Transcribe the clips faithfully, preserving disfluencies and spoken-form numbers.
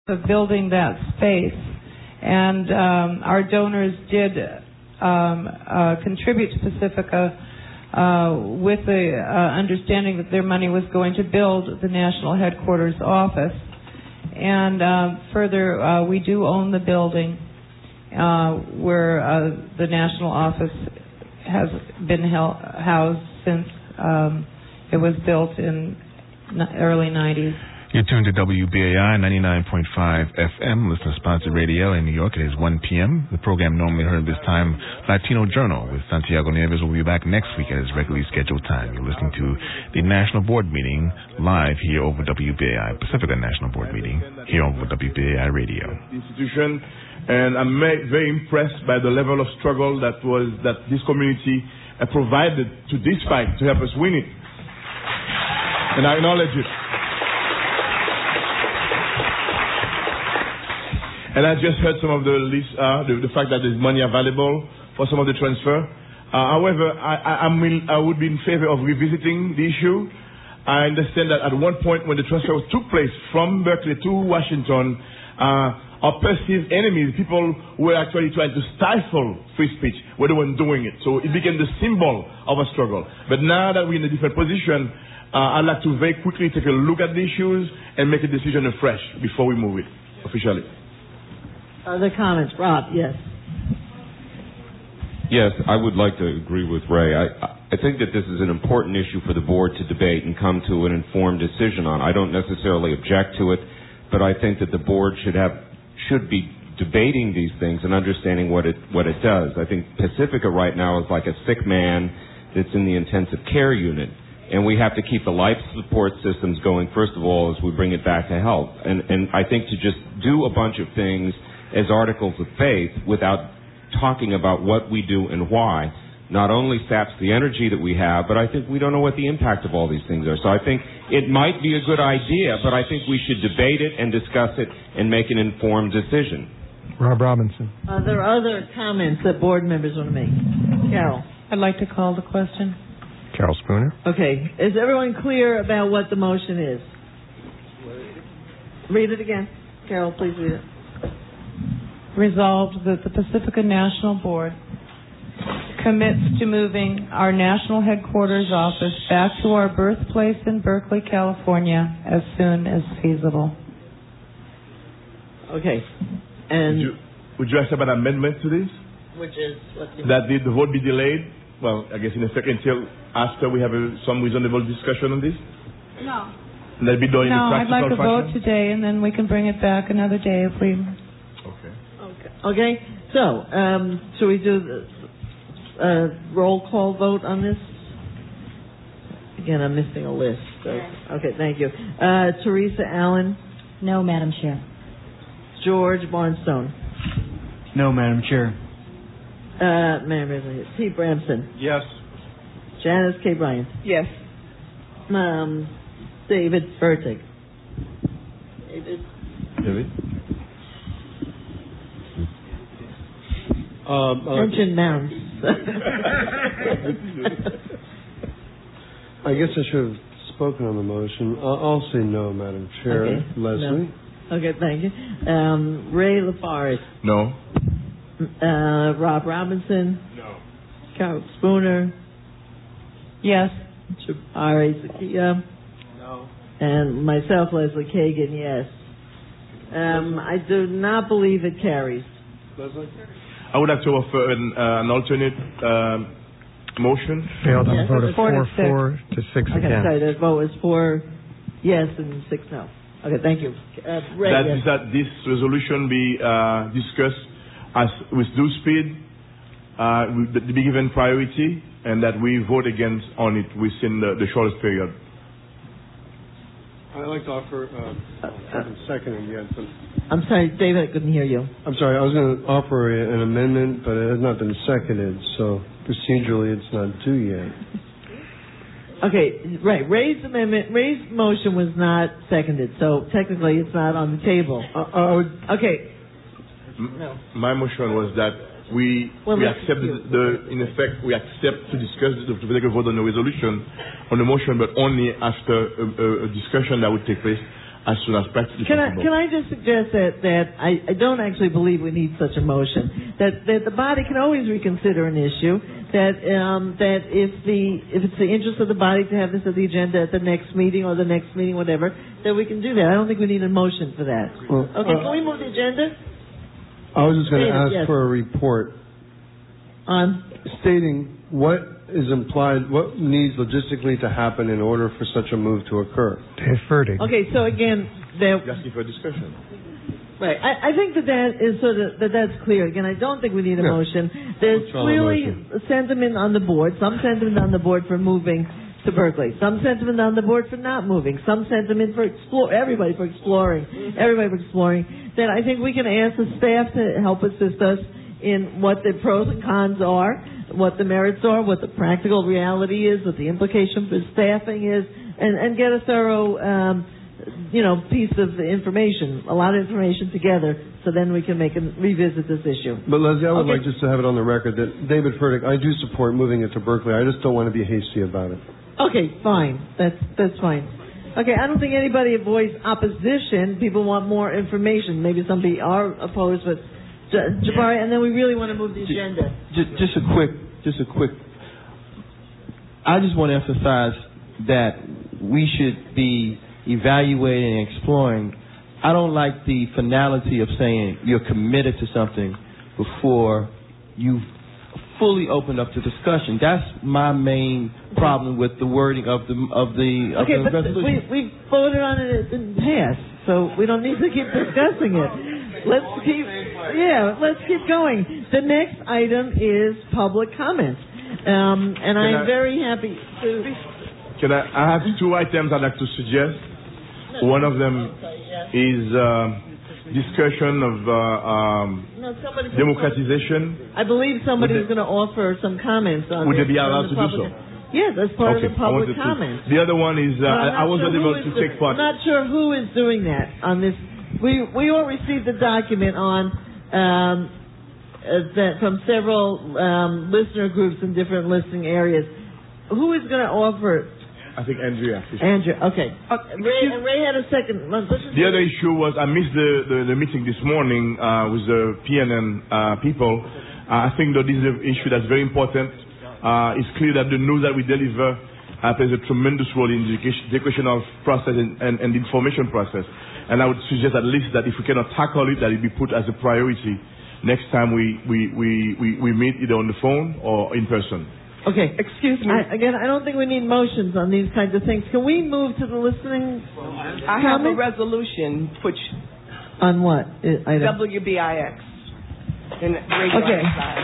of building that space. And um, our donors did um, uh, contribute to Pacifica uh, with the uh, understanding that their money was going to build the national headquarters office. And uh, further, uh, we do own the building uh, where uh, the national office has been held, housed since um, it was built in the early nineties. You're tuned to W B A I ninety-nine point five F M, listener-sponsored radio in New York. It is one p.m. The program normally heard this time, Latino Journal, with Santiago Nieves, will be back next week at his regularly scheduled time. You're listening to the National Board meeting live here over W B A I, Pacifica National Board meeting, here over W B A I Radio. Institution, and I'm very impressed by the level of struggle that was that this community uh, provided to this fight to help us win it. And I acknowledge it. And I just heard some of the list, uh, the, the fact that there's money available for some of the transfer. Uh, however, I, I, I'm in, I would be in favor of revisiting the issue. I understand that at one point when the transfer took place from Berkeley to Washington, uh, our perceived enemies, people who were actually trying to stifle free speech, were the ones doing it. So it became the symbol of a struggle. But now that we're in a different position, uh, I'd like to very quickly take a look at the issues and make a decision afresh before we move it officially. Other comments? Rob, yes. Yes, I would like to agree with Ray. I, I think that this is an important issue for the board to debate and come to an informed decision on. I don't necessarily object to it, but I think that the board should have should be debating these things and understanding what it what it does. I think Pacifica right now is like a sick man that's in the intensive care unit, and we have to keep the life support systems going, first of all, as we bring it back to health. And, and I think to just do a bunch of things as articles of faith without talking about what we do and why not only saps the energy that we have, but I think we don't know what the impact of all these things are. So I think it might be a good idea, but I think we should debate it and discuss it and make an informed decision. Rob Robinson. Are there other comments that board members want to make? Carol. I'd like to call the question. Carol Spooner. Okay. Is everyone clear about what the motion is? Read it again. Carol, please read it. Resolved that the Pacifica National Board commits to moving our national headquarters office back to our birthplace in Berkeley, California, as soon as feasible. Okay. And would you, would you accept an amendment to this? Which is what's the that the, the vote be delayed? Well, I guess in effect until after we have a, some reasonable discussion on this. No. And that'll be done in no, a I'd like to fashion? vote today, and then we can bring it back another day if we. Okay. Okay. Okay. So, um, should we do the uh, roll call vote on this? Again, I'm missing a list. So. Okay. Thank you. Uh, Teresa Allen. No, Madam Chair. George Barnstone. No, Madam Chair. Uh, Madam T. Bramson. Yes. Janice K. Bryant. Yes. Um, David Fertig. David. David. Um, uh, Mention Mounds. I guess I should have spoken on the motion. I'll, I'll say no, Madam Chair. Okay. Leslie. No. Okay, thank you. Um, Ray LaForest. No. Uh, Rob Robinson. No. Carol Spooner. Yes. Ari Zakia. No. And myself, Leslie Kagan, yes. Um, I do not believe it carries. Leslie? I would like to offer an, uh, an alternate um, motion. Failed on Yes, the vote of four four, to four to six Okay, again. sorry, the vote was four yes and six no. Okay, thank you. Uh, Ray, That yes. is that this resolution be uh, discussed as with due speed, uh, with, be given priority, and that we vote against on it within the, the shortest period. I'd like to offer, uh, I haven't seconded yet, but I'm sorry, David, I couldn't hear you. I'm sorry, I was going to offer a, an amendment, but it has not been seconded, so procedurally it's not due yet. Okay, right. Ray's amendment, Ray's motion was not seconded, so technically it's not on the table. I, I would, Okay. No. My motion was that we Well, we let's accept the, do- the in effect we accept to discuss the, to take a vote on the resolution on the motion, but only after a, a, a discussion that would take place as soon as practically Can I, possible. can I just suggest that, that I, I don't actually believe we need such a motion. That, that the body can always reconsider an issue. That, um, that if the, if it's the interest of the body to have this at the agenda at the next meeting or the next meeting, whatever, that we can do that. I don't think we need a motion for that. Well, Okay, uh, can we move the agenda? I was just going to David, ask yes. for a report On, stating what is implied, what needs logistically to happen in order for such a move to occur. Dave Furtick. okay, so again, there, Asking for discussion. right, I, I think that that is sort of, that that's clear. Again, I don't think we need a Yeah. motion. There's What's wrong clearly with sentiment on the board, some sentiment on the board for moving to Berkeley, some sentiment on the board for not moving, some sentiment for explore, everybody for exploring, everybody for exploring. Then I think we can ask the staff to help assist us in what the pros and cons are, what the merits are, what the practical reality is, what the implication for staffing is, and, and get a thorough, um, you know, piece of information, a lot of information together, so then we can make and revisit this issue. But Leslie, I would Okay. like just to have it on the record that David Furtick, I do support moving it to Berkeley. I just don't want to be hasty about it. Okay, fine. That's that's fine. Okay, I don't think anybody voiced opposition. People want more information. Maybe some people are opposed, but J- Jabari, and then we really want to move the agenda. Just, just a quick, just a quick. I just want to emphasize that we should be evaluating and exploring. I don't like the finality of saying you're committed to something before you've fully opened up to discussion. That's my main problem with the wording of the of the of Okay, the but resolution. we we voted on it; it didn't pass, so we don't need to keep discussing it. Let's keep, yeah, let's keep going. The next item is public comments, um, and I am I- very happy to. Can I, I have two items I'd like to suggest. One of them is uh, discussion of uh, um, No, somebody- democratization. I believe somebody's Would going to offer some comments on Would this. they be on allowed the to do public- so? Yes, as part Okay, of the I public wanted to- comments. The other one is uh, But I'm I, I not was sure not able who to is take part. I'm not sure who is doing that on this. We we all received a document on um, uh, that from several um, listener groups in different listening areas. Who is going to offer? I think Andrea. Andrew. Okay. Ray, and Ray had a second. Listen The to other this. issue was I missed the, the, the meeting this morning uh, with the P N N uh, people. Uh, I think that this is an issue that's very important. Uh, it's clear that the news that we deliver uh, plays a tremendous role in the education, the educational process and, and, and the information process. And I would suggest at least that if we cannot tackle it, that it be put as a priority next time we, we, we, we, we meet either on the phone or in person. Okay. Excuse me. I, again, I don't think we need motions on these kinds of things. Can we move to the listening? I have a comments? resolution which On what? Uh, item? W B I X in radio Okay. side.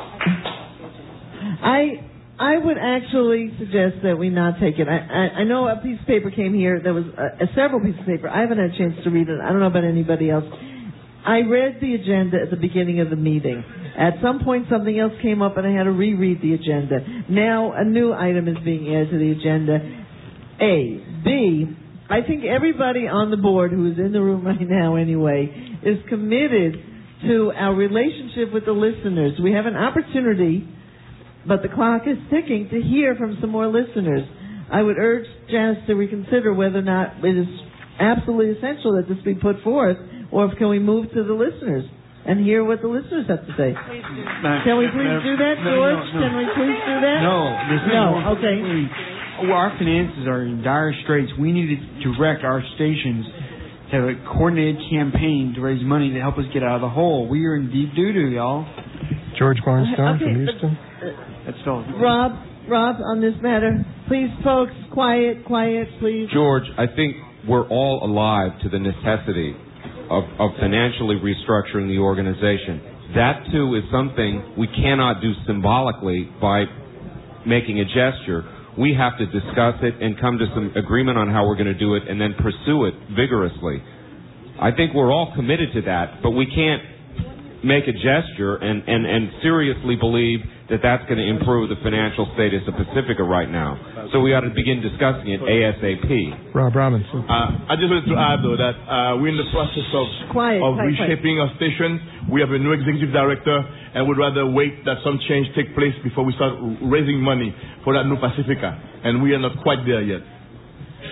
I I would actually suggest that we not take it. I, I, I know a piece of paper came here. There was a, a several pieces of paper. I haven't had a chance to read it. I don't know about anybody else. I read the agenda at the beginning of the meeting. At some point, something else came up, and I had to reread the agenda. Now, a new item is being added to the agenda. A. B. I think everybody on the board who is in the room right now, anyway, is committed to our relationship with the listeners. We have an opportunity, but the clock is ticking, to hear from some more listeners. I would urge Janice to reconsider whether or not it is absolutely essential that this be put forth, or if can we move to the listeners and hear what the listeners have to say. Can we please do that, No, no, George? no. Can we please do that? No, there's No, no. okay. Well, our finances are in dire straits. We need to direct our stations to have a coordinated campaign to raise money to help us get out of the hole. We are in deep doo-doo, y'all. George Barnstone Okay, from but- Houston. That's all. Rob, Rob, on this matter, please, folks, quiet, quiet, please. George, I think we're all alive to the necessity of, of financially restructuring the organization. That, too, is something we cannot do symbolically by making a gesture. We have to discuss it and come to some agreement on how we're going to do it and then pursue it vigorously. I think we're all committed to that, but we can't make a gesture and, and, and seriously believe that that's going to improve the financial status of Pacifica right now. So we ought to begin discussing it ASAP. Rob Robinson. Uh, I just wanted to add, though, that uh, we're in the process of, Quiet, of quiet, reshaping our station. We have a new executive director, and would rather wait that some change take place before we start raising money for that new Pacifica. And we are not quite there yet.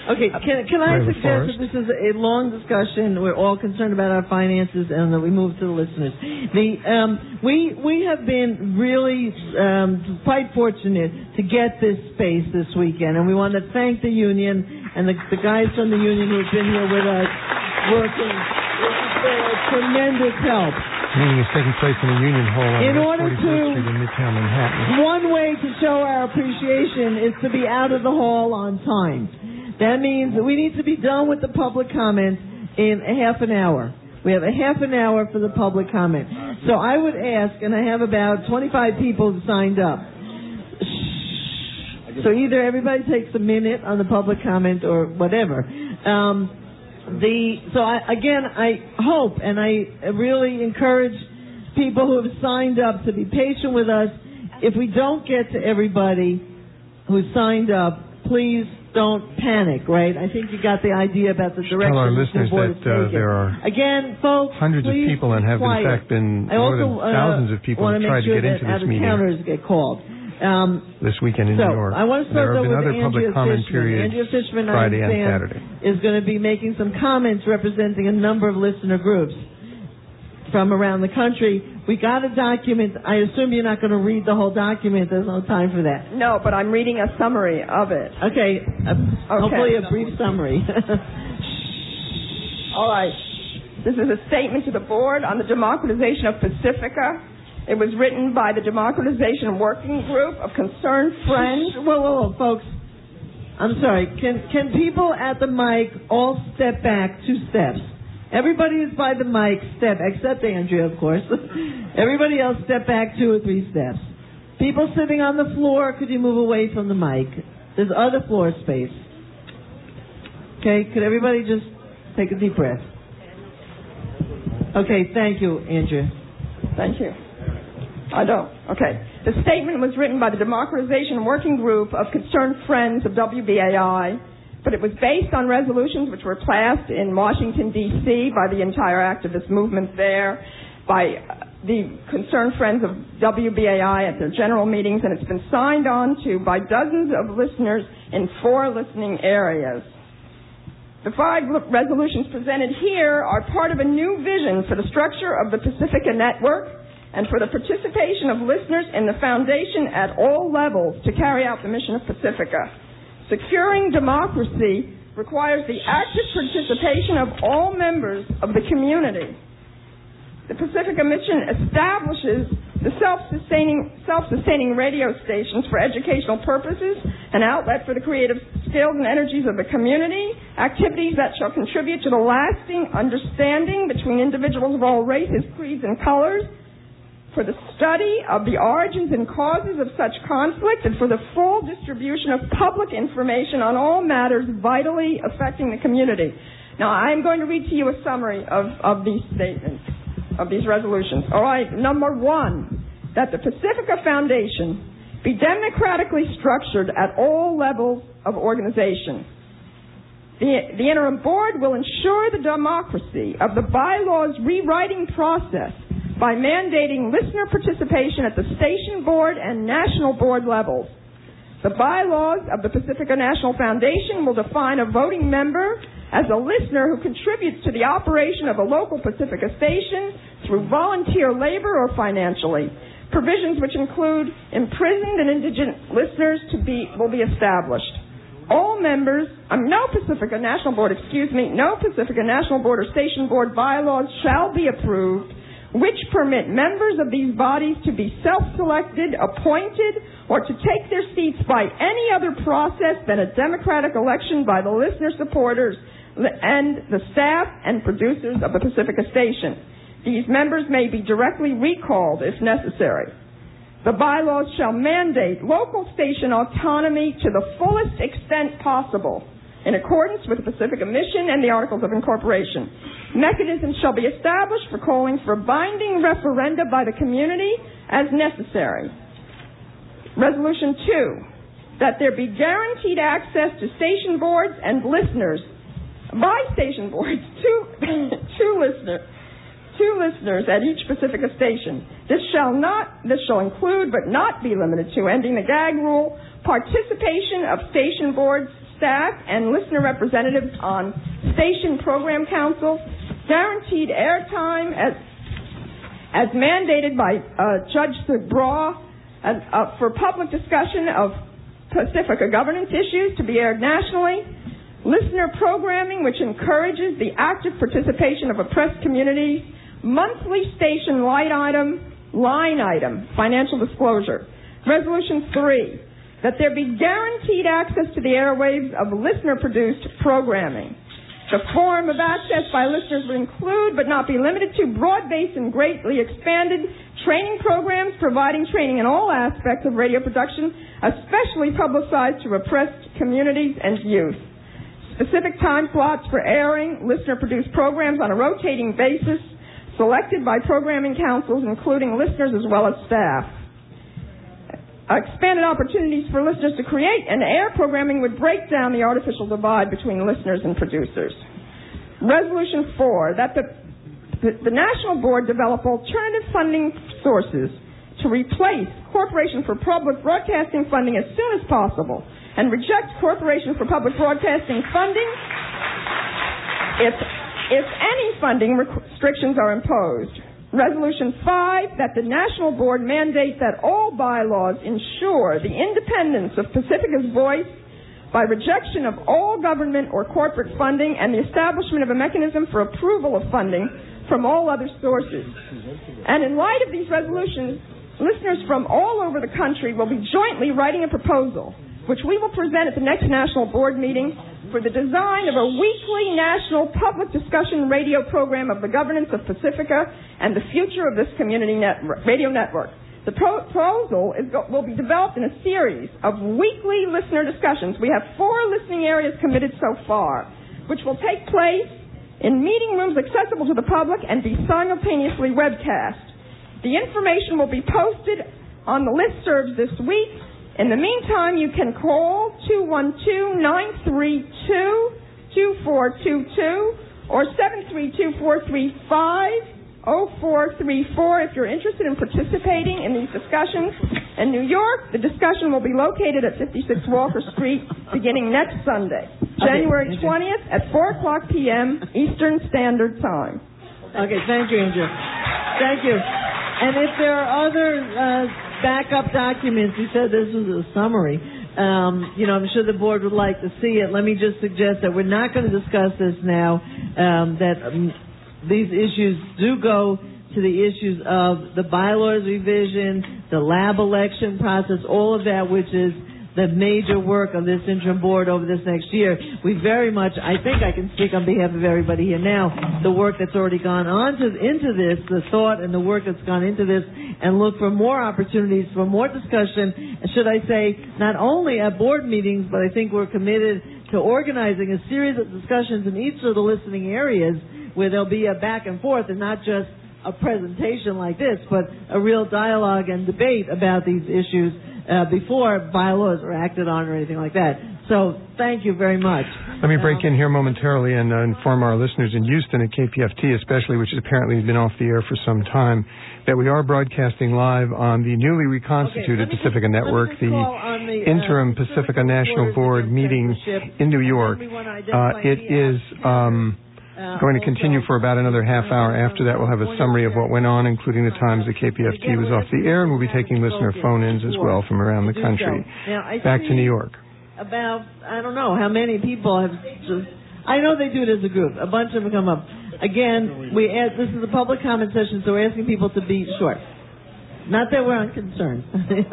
Okay, can, can I Ray suggest LaForest. that this is a long discussion? We're all concerned about our finances, and that we move to the listeners. The um, we we have been really um, quite fortunate to get this space this weekend, and we want to thank the union and the, the guys from the union who have been here with us working. This has been a tremendous help. The meeting is taking place in the Union Hall on In West order forty-fourth to- Street in Midtown Manhattan. One way to show our appreciation is to be out of the hall on time. That means that we need to be done with the public comment in a half an hour. We have a half an hour for the public comment. So I would ask, and I have about twenty-five people who signed up. So either everybody takes a minute on the public comment or whatever. Um, the so I, again, I hope and I really encourage people who have signed up to be patient with us. If we don't get to everybody who signed up, please don't panic, right? I think you got the idea about the direction. Tell our the listeners board that is uh, taking. there are Again, folks, hundreds of please people and have quiet. in fact been I more also, than thousands uh, of people want have to tried make sure to get into that this meeting out-of-towners get called. Um, this weekend in so, New York. I want to There start have though been with other public Andrea comment Fishman. periods Andrea Fishman, I Friday and understand, Saturday. is going to be making some comments representing a number of listener groups from around the country. We got a document. I assume you're not going to read the whole document. There's no time for that. No, but I'm reading a summary of it. Okay, uh, hopefully a brief summary. All right. This is a statement to the board on the democratization of Pacifica. It was written by the Democratization Working Group of Concerned Friends. Whoa, whoa, whoa, folks. I'm sorry. Can can people at the mic all step back two steps? Everybody who's by the mic, step, except Andrea, of course. Everybody else step back two or three steps. People sitting on the floor, could you move away from the mic? There's other floor space. Okay, could everybody just take a deep breath? Okay, thank you, Andrea. Thank you. I don't. Okay. The statement was written by the Democratization Working Group of Concerned Friends of W B A I, but it was based on resolutions which were passed in Washington, D C by the entire activist movement there, by the Concerned Friends of W B A I at their general meetings, and it's been signed on to by dozens of listeners in four listening areas. The five resolutions presented here are part of a new vision for the structure of the Pacifica Network and for the participation of listeners in the foundation at all levels to carry out the mission of Pacifica. Securing democracy requires the active participation of all members of the community. The Pacifica mission establishes the self-sustaining, self-sustaining radio stations for educational purposes, an outlet for the creative skills and energies of the community, activities that shall contribute to the lasting understanding between individuals of all races, creeds, and colors, for the study of the origins and causes of such conflict, and for the full distribution of public information on all matters vitally affecting the community. Now, I'm going to read to you a summary of, of these statements, of these resolutions. All right, number one, that the Pacifica Foundation be democratically structured at all levels of organization. The, the interim board will ensure the democracy of the bylaws rewriting process by mandating listener participation at the station board and national board levels. The bylaws of the Pacifica National Foundation will define a voting member as a listener who contributes to the operation of a local Pacifica station through volunteer labor or financially. Provisions which include imprisoned and indigent listeners to be will be established. All members, um, no Pacifica National Board, excuse me, no Pacifica National Board or Station Board bylaws shall be approved which permit members of these bodies to be self-selected, appointed, or to take their seats by any other process than a democratic election by the listener supporters and the staff and producers of the Pacifica station. These members may be directly recalled if necessary. The bylaws shall mandate local station autonomy to the fullest extent possible, in accordance with the Pacifica mission and the Articles of Incorporation. Mechanisms shall be established for calling for binding referenda by the community as necessary. Resolution two, that there be guaranteed access to station boards and listeners by station boards, two, two listeners, two listeners at each Pacifica station. This shall not, this shall include but not be limited to, ending the gag rule, participation of station boards, staff and listener representatives on station program council, guaranteed airtime as, as mandated by uh, Judge Subraw uh, uh, for public discussion of Pacifica governance issues to be aired nationally, listener programming which encourages the active participation of oppressed communities, monthly station line item, line item, financial disclosure. Resolution three, that there be guaranteed access to the airwaves of listener-produced programming. The form of access by listeners would include, but not be limited to, broad-based and greatly expanded training programs providing training in all aspects of radio production, especially publicized to repressed communities and youth. Specific time slots for airing listener-produced programs on a rotating basis, selected by programming councils, including listeners as well as staff. Expanded opportunities for listeners to create and air programming would break down the artificial divide between listeners and producers. Resolution four, that the, the, the National Board develop alternative funding sources to replace Corporation for Public Broadcasting funding as soon as possible and reject Corporation for Public Broadcasting funding if, if any funding restrictions are imposed. Resolution five, that the National Board mandate that all bylaws ensure the independence of Pacifica's voice by rejection of all government or corporate funding and the establishment of a mechanism for approval of funding from all other sources. And in light of these resolutions, listeners from all over the country will be jointly writing a proposal, which we will present at the next National Board meeting, for the design of a weekly national public discussion radio program of the governance of Pacifica and the future of this community net radio network. The pro- proposal is go- will be developed in a series of weekly listener discussions. We have four listening areas committed so far, which will take place in meeting rooms accessible to the public and be simultaneously webcast. The information will be posted on the listservs this week. In the meantime, you can call two one two, nine three two, two four two two or seven three two, four three five, zero four three four if you're interested in participating in these discussions. In New York, the discussion will be located at fifty-six Walker Street beginning next Sunday, January twentieth at four o'clock p.m. Eastern Standard Time. Okay, thank you, Andrew. Thank you. And if there are other uh, backup documents, you said this was a summary. Um, you know, I'm sure the board would like to see it. Let me just suggest that we're not going to discuss this now, um, that um, these issues do go to the issues of the bylaws revision, the lab election process, all of that, which is the major work of this interim board over this next year. We very much, I think I can speak on behalf of everybody here now, the work that's already gone on to, into this, the thought and the work that's gone into this, and look for more opportunities for more discussion, should I say, not only at board meetings, but I think we're committed to organizing a series of discussions in each of the listening areas where there'll be a back and forth and not just a presentation like this, but a real dialogue and debate about these issues uh, before bylaws are acted on or anything like that. So thank you very much. Let me break um, in here momentarily and uh, inform our listeners in Houston at K P F T especially, which has apparently been off the air for some time, that we are broadcasting live on the newly reconstituted okay, Pacifica just, Network, the, the uh, interim Pacifica National Board meeting in New York. Uh, it is... Um, Uh, going to continue for about another half hour. After that, we'll have a summary of what went on, including the times the K P F T was off the air, and we'll be taking listener phone-ins as well from around the country. Back to New York. About, I don't know how many people have just, I know they do it as a group. A bunch of them come up. Again, we ask, this is a public comment session, so we're asking people to be short. Not that we're unconcerned.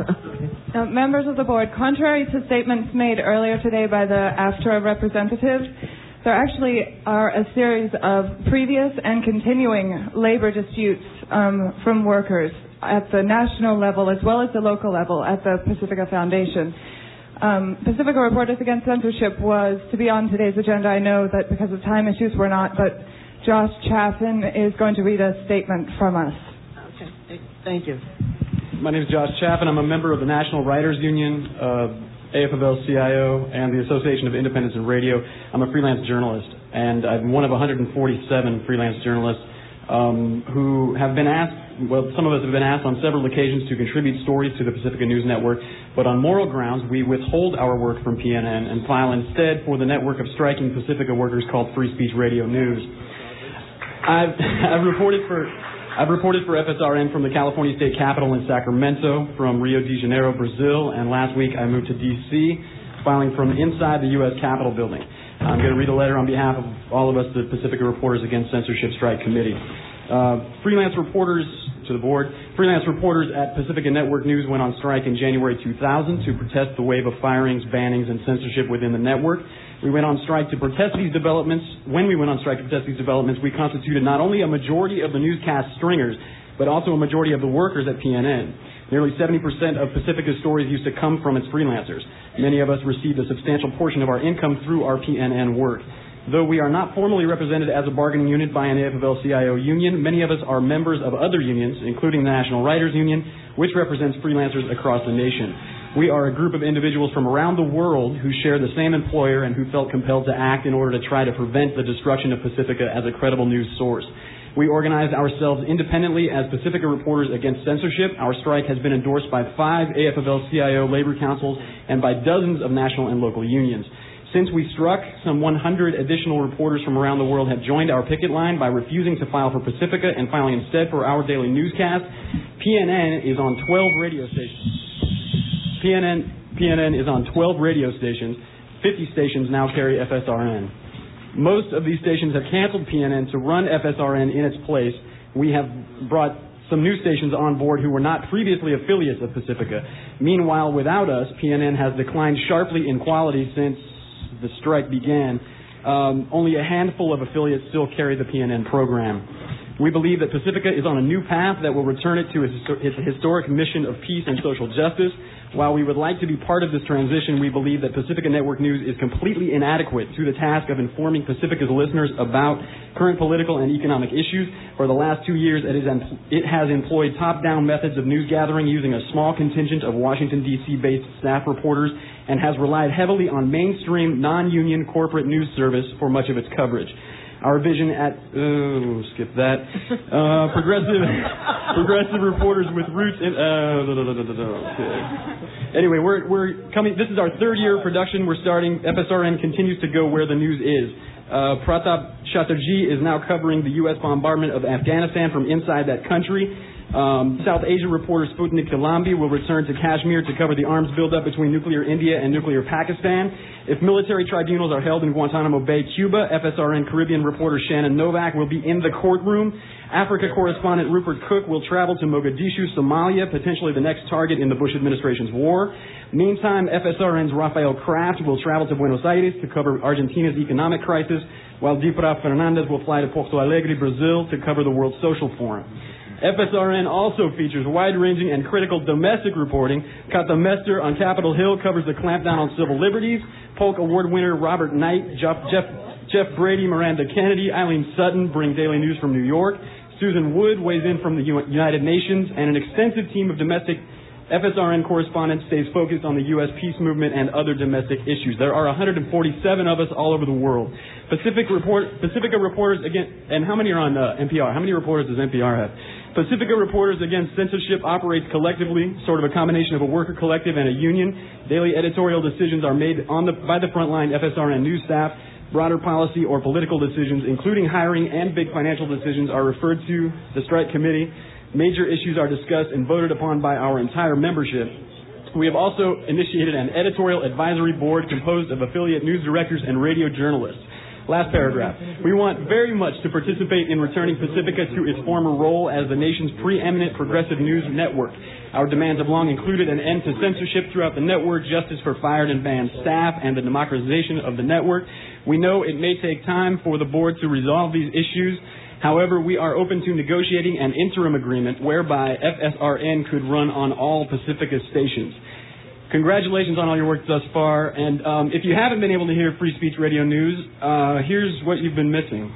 uh, members of the board, contrary to statements made earlier today by the AFTRA representative, there actually are a series of previous and continuing labor disputes um, from workers at the national level as well as the local level at the Pacifica Foundation. Um, Pacifica Reporters Against Censorship was to be on today's agenda. I know that because of time issues we're not, but Josh Chaffin is going to read a statement from us. Okay, thank you. My name is Josh Chaffin. I'm a member of the National Writers Union, uh, A F L C I O, and the Association of Independents in Radio. I'm a freelance journalist, and I'm one of one hundred forty-seven freelance journalists um, who have been asked well, some of us have been asked on several occasions to contribute stories to the Pacifica News Network, but on moral grounds, we withhold our work from P N N and file instead for the network of striking Pacifica workers called Free Speech Radio News. I've, I've reported for I've reported for F S R N from the California State Capitol in Sacramento, from Rio de Janeiro, Brazil, and last week I moved to D C, filing from inside the U S Capitol building. I'm going to read a letter on behalf of all of us, the Pacifica Reporters Against Censorship Strike Committee. Uh, freelance reporters, to the board, freelance reporters at Pacifica Network News went on strike in January two thousand to protest the wave of firings, bannings, and censorship within the network. We went on strike to protest these developments. When we went on strike to protest these developments, we constituted not only a majority of the newscast stringers, but also a majority of the workers at P N N. Nearly seventy percent of Pacifica's stories used to come from its freelancers. Many of us received a substantial portion of our income through our P N N work. Though we are not formally represented as a bargaining unit by an A F L C I O union, many of us are members of other unions, including the National Writers Union, which represents freelancers across the nation. We are a group of individuals from around the world who share the same employer and who felt compelled to act in order to try to prevent the destruction of Pacifica as a credible news source. We organized ourselves independently as Pacifica Reporters Against Censorship. Our strike has been endorsed by five A F L C I O labor councils and by dozens of national and local unions. Since we struck, some one hundred additional reporters from around the world have joined our picket line by refusing to file for Pacifica and filing instead for our daily newscast. P N N is on twelve radio stations. P N N, P N N is on twelve radio stations. fifty stations now carry F S R N. Most of these stations have canceled P N N to run F S R N in its place. We have brought some new stations on board who were not previously affiliates of Pacifica. Meanwhile, without us, P N N has declined sharply in quality since the strike began. Um, only a handful of affiliates still carry the P N N program. We believe that Pacifica is on a new path that will return it to its, its historic mission of peace and social justice. While we would like to be part of this transition, we believe that Pacifica Network News is completely inadequate to the task of informing Pacifica's listeners about current political and economic issues. For the last two years, it, is, it has employed top-down methods of news gathering using a small contingent of Washington, D C-based staff reporters and has relied heavily on mainstream, non-union corporate news service for much of its coverage. Our vision at, oh, skip that, uh, progressive, progressive reporters with roots in, uh, da, da, da, da, da, okay. Anyway, we're, we're coming, this is our third year of production. We're starting, F S R N continues to go where the news is. Uh, Pratap Chatterjee is now covering the U S bombardment of Afghanistan from inside that country. Um, South Asia reporter Sputnik Kalambi will return to Kashmir to cover the arms buildup between nuclear India and nuclear Pakistan. If military tribunals are held in Guantanamo Bay, Cuba, F S R N Caribbean reporter Shannon Novak will be in the courtroom. Africa correspondent Rupert Cook will travel to Mogadishu, Somalia, potentially the next target in the Bush administration's war. Meantime, F S R N's Rafael Kraft will travel to Buenos Aires to cover Argentina's economic crisis, while Dipra Fernandez will fly to Porto Alegre, Brazil, to cover the World Social Forum. F S R N also features wide-ranging and critical domestic reporting. Kata Mester on Capitol Hill covers the clampdown on civil liberties. Polk Award winner Robert Knight, Jeff, Jeff, Jeff Brady, Miranda Kennedy, Eileen Sutton bring daily news from New York. Susan Wood weighs in from the United Nations, and an extensive team of domestic F S R N correspondents stays focused on the U S peace movement and other domestic issues. There are one hundred forty-seven of us all over the world. Pacific report, Pacifica Reporters Against, and how many are on uh, N P R? How many reporters does N P R have? Pacifica Reporters Against Censorship operates collectively, sort of a combination of a worker collective and a union. Daily editorial decisions are made on the, by the frontline F S R N news staff. Broader policy or political decisions, including hiring and big financial decisions, are referred to the strike committee. Major issues are discussed and voted upon by our entire membership. We have also initiated an editorial advisory board composed of affiliate news directors and radio journalists. Last paragraph. We want very much to participate in returning Pacifica to its former role as the nation's preeminent progressive news network. Our demands have long included an end to censorship throughout the network, justice for fired and banned staff, and the democratization of the network. We know it may take time for the board to resolve these issues. However, we are open to negotiating an interim agreement whereby F S R N could run on all Pacifica stations. Congratulations on all your work thus far, and um, if you haven't been able to hear Free Speech Radio News, uh, here's what you've been missing.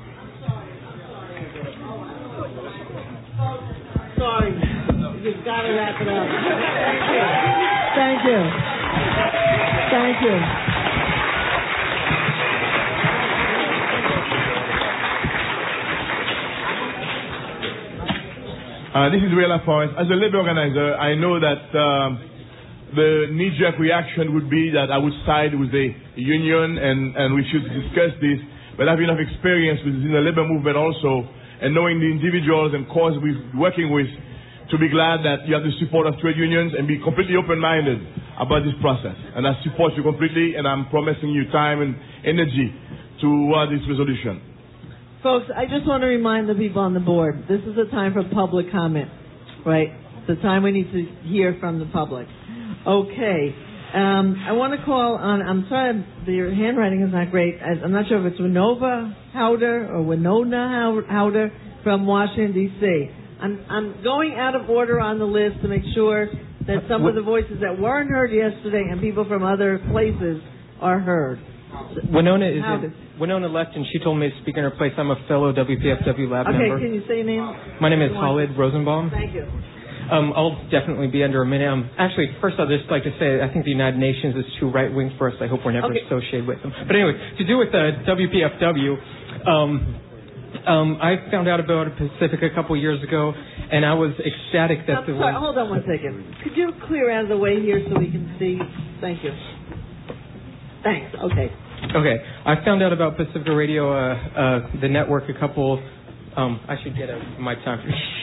Sorry, you've got to wrap it up. Thank you. Thank you. Uh, this is Ray Lapointe. As a labor organizer, I know that um, the knee-jerk reaction would be that I would side with the union and, and we should discuss this. But I have enough experience within the labor movement also, and knowing the individuals and cause we're working with, to be glad that you have the support of trade unions and be completely open-minded about this process. And I support you completely, and I'm promising you time and energy toward this resolution. Folks, I just want to remind the people on the board, this is a time for public comment, right? It's a time we need to hear from the public. Okay. Um, I want to call on, I'm sorry, your handwriting is not great. I'm not sure if it's Winova Howder or Winona Howder from Washington, D C I'm, I'm going out of order on the list to make sure that some of the voices that weren't heard yesterday and people from other places are heard. Winona is in, Winona left, and she told me to speak in her place. I'm a fellow W P F W lab okay, member. Okay, can you say your name? My name is Khalid Rosenbaum. Thank you. Um, I'll definitely be under a minute. Um, actually, first I'll just like to say I think the United Nations is too right-wing for us. I hope we're never okay. associated with them. But anyway, to do with the W P F W, um, um, I found out about Pacific a couple years ago, and I was ecstatic that I'm the... Sorry, hold on one second. Could you clear out of the way here so we can see? Thank you. Thanks. Okay. Okay. I found out about Pacifica Radio, uh, uh, the network, a couple... Um, I should get a, my time.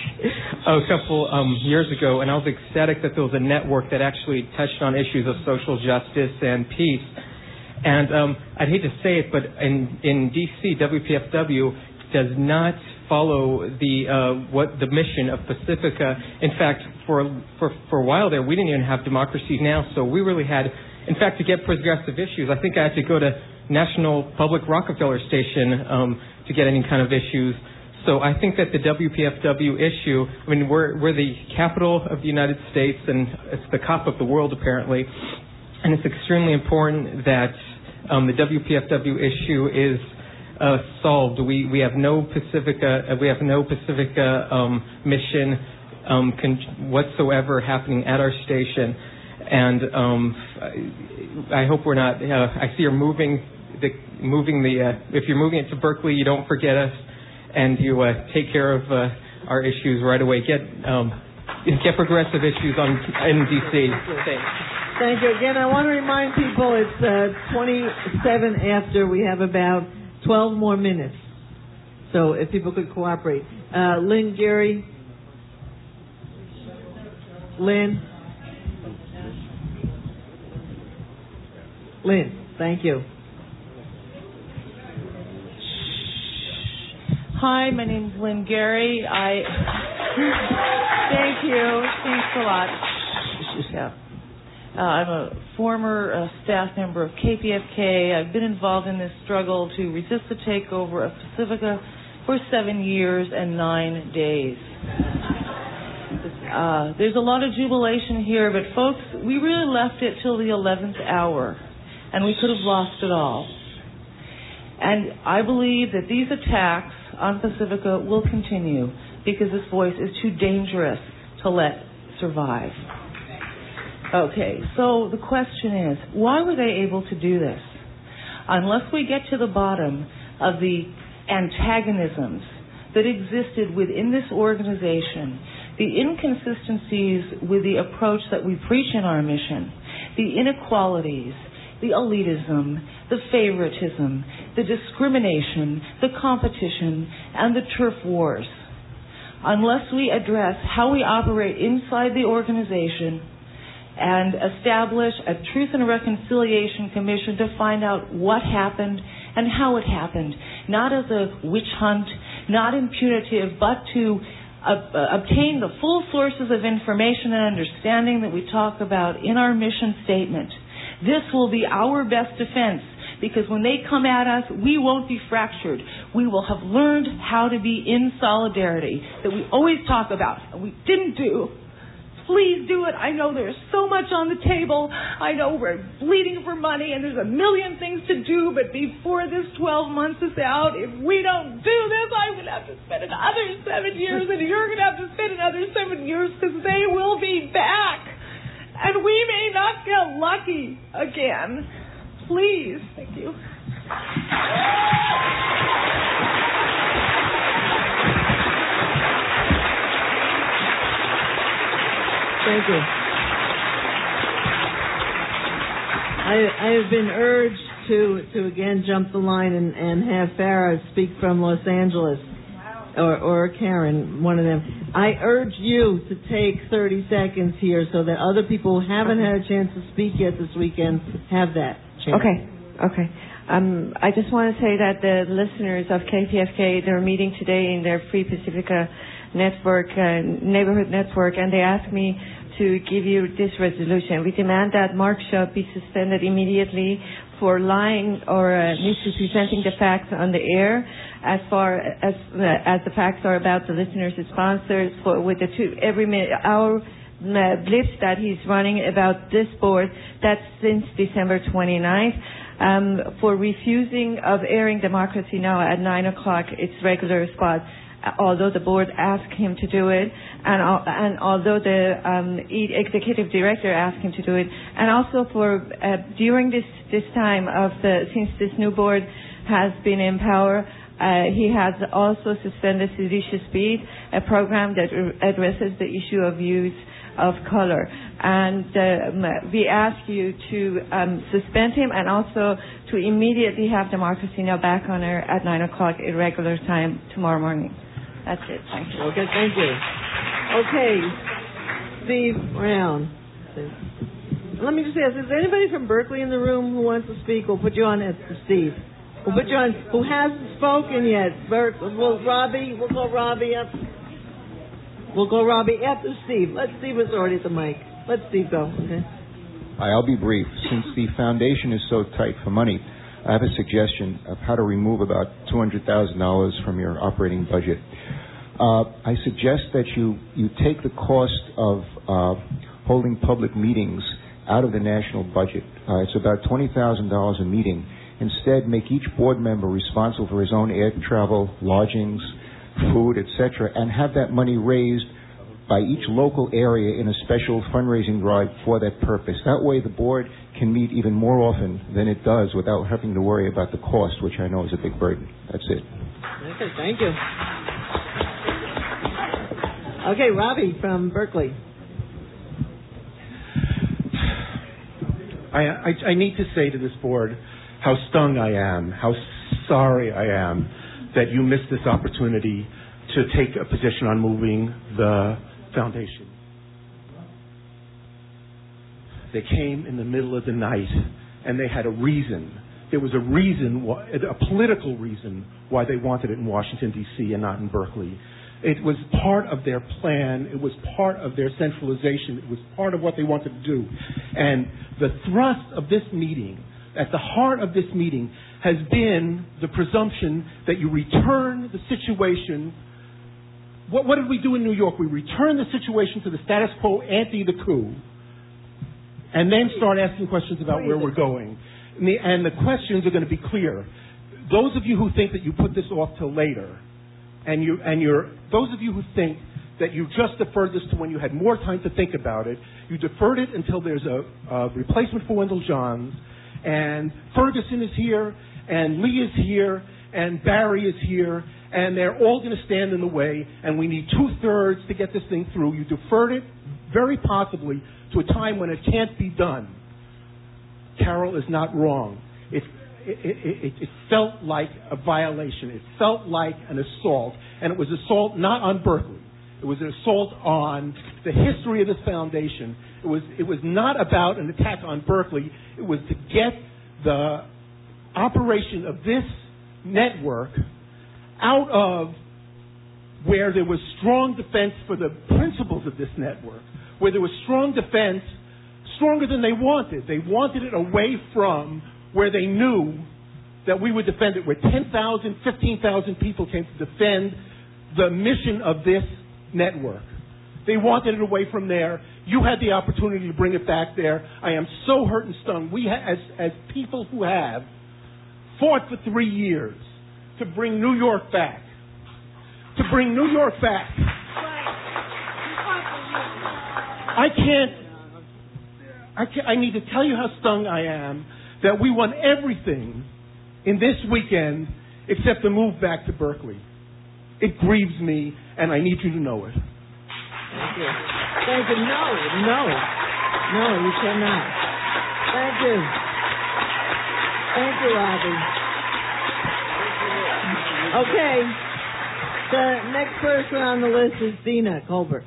a couple um, years ago, and I was ecstatic that there was a network that actually touched on issues of social justice and peace. And um, I'd hate to say it, but in, in D C, W P F W does not follow the uh, what the mission of Pacifica. In fact, for for for a while there, we didn't even have Democracy Now!, so we really had, in fact, to get progressive issues, I think I had to go to National Public Rockefeller Station um, to get any kind of issues. So I think that the W P F W issue, I mean, we're, we're the capital of the United States, and it's the cop of the world, apparently. And it's extremely important that um, the W P F W issue is uh, solved. We we have no Pacifica, uh, we have no Pacifica um, mission um, con- whatsoever happening at our station. And um, I, I hope we're not. Uh, I see you're moving the moving the. Uh, if you're moving it to Berkeley, you don't forget us. And you uh, take care of uh, our issues right away. Get um, get progressive issues on in D C. Thanks. Thank you. Again, I want to remind people it's uh, twenty-seven after. We have about twelve more minutes. So if people could cooperate. Uh, Lynn Geary. Lynn. Lynn, thank you. Hi, my name's Lynn Gary. I thank you. Thanks a lot. Yeah. Uh, I'm a former uh, staff member of K P F K. I've been involved in this struggle to resist the takeover of Pacifica for seven years and nine days. Uh, there's a lot of jubilation here, but folks, we really left it till the eleventh hour, and we could have lost it all. And I believe that these attacks on Pacifica will continue because this voice is too dangerous to let survive. Okay, so the question is, why were they able to do this? Unless we get to the bottom of the antagonisms that existed within this organization, the inconsistencies with the approach that we preach in our mission, the inequalities, the elitism, the favoritism, the discrimination, the competition, and the turf wars. Unless we address how we operate inside the organization and establish a Truth and Reconciliation Commission to find out what happened and how it happened, not as a witch hunt, not in punitive, but to uh, uh, obtain the full sources of information and understanding that we talk about in our mission statement. This will be our best defense, because when they come at us, we won't be fractured. We will have learned how to be in solidarity that we always talk about, and we didn't do. Please do it. I know there's so much on the table. I know we're bleeding for money, and there's a million things to do, but before this twelve months is out, if we don't do this, I'm going to have to spend another seven years, and you're going to have to spend another seven years, because they will be back. And we may not get lucky again. Please. Thank you. thank you. I, I have been urged to, to again jump the line and, and have Farah speak from Los Angeles, or, or Karen, one of them. I urge you to take thirty seconds here so that other people who haven't had a chance to speak yet this weekend have that chance. Okay, okay. Um, I just want to say that the listeners of K P F K, they're meeting today in their Free Pacifica network, uh, neighborhood network, and they asked me to give you this resolution. We demand that Mark Shaw be suspended immediately for lying or uh, misrepresenting the facts on the air, as far as uh, as the facts are about the listeners' sponsors, for with the two every minute hour uh, blips that he's running about this board. That's since December twenty-ninth. Um, for refusing of airing Democracy Now! At nine o'clock, its regular spot, although the board asked him to do it, and, uh, and although the um, executive director asked him to do it, and also for uh, during this, this time of the, since this new board has been in power, uh, he has also suspended Seditious Beat, a program that addresses the issue of use of color. And um, we ask you to um, suspend him and also to immediately have Democracy Now! Back on air at nine o'clock at regular time tomorrow morning. That's it. Thank you. Okay, thank you. Okay, Steve Brown. Let me just ask, is there anybody from Berkeley in the room who wants to speak? We'll put you on as Steve. We'll put you on, who hasn't spoken yet. Ber- we'll, Robbie, we'll call Robbie up. We'll go Robbie after Steve. Let Steve was already at the mic. Let Steve go. Okay. Hi, I'll be brief. Since the foundation is so tight for money, I have a suggestion of how to remove about two hundred thousand dollars from your operating budget. Uh, I suggest that you, you take the cost of uh, holding public meetings out of the national budget. Uh, it's about twenty thousand dollars a meeting. Instead, make each board member responsible for his own air travel, lodgings, food, et cetera, and have that money raised by each local area in a special fundraising drive for that purpose. That way the board can meet even more often than it does without having to worry about the cost, which I know is a big burden. That's it. Okay, thank you. Okay, Robbie from Berkeley. I, I, I need to say to this board how stung I am, how sorry I am that you missed this opportunity to take a position on moving the foundation. They came in the middle of the night, and they had a reason. There was a reason, why, a political reason, why they wanted it in Washington, D C and not in Berkeley. It was part of their plan. It was part of their centralization. It was part of what they wanted to do. And the thrust of this meeting, at the heart of this meeting, has been the presumption that you return the situation. What, what did we do in New York? We returned the situation to the status quo ante the coup, and then start asking questions about where we're going. And the, and the questions are going to be clear. Those of you who think that you put this off till later, and you and you're those of you who think that you just deferred this to when you had more time to think about it, you deferred it until there's a, a replacement for Wendell Johns, and Ferguson is here, and Lee is here, and Barry is here, and they're all going to stand in the way, and we need two-thirds to get this thing through. You deferred it, very possibly, to a time when it can't be done. Carol is not wrong. It, it, it, it felt like a violation. It felt like an assault, and it was assault not on Berkeley. It was an assault on the history of this foundation. It was, it was not about an attack on Berkeley. It was to get the operation of this network out of where there was strong defense for the principles of this network, where there was strong defense, stronger than they wanted. They wanted it away from where they knew that we would defend it, where ten thousand, fifteen thousand people came to defend the mission of this network. They wanted it away from there. You had the opportunity to bring it back there. I am so hurt and stung. We, ha- as, as people who have fought for three years to bring New York back, to bring New York back. I can't, I can't, I need to tell you how stung I am that we won everything in this weekend except the move back to Berkeley. It grieves me, and I need you to know it. Thank you. Thank you. No, no. No, you cannot. Thank you. Thank you, Robbie. Okay. The next person on the list is Dina Colbert.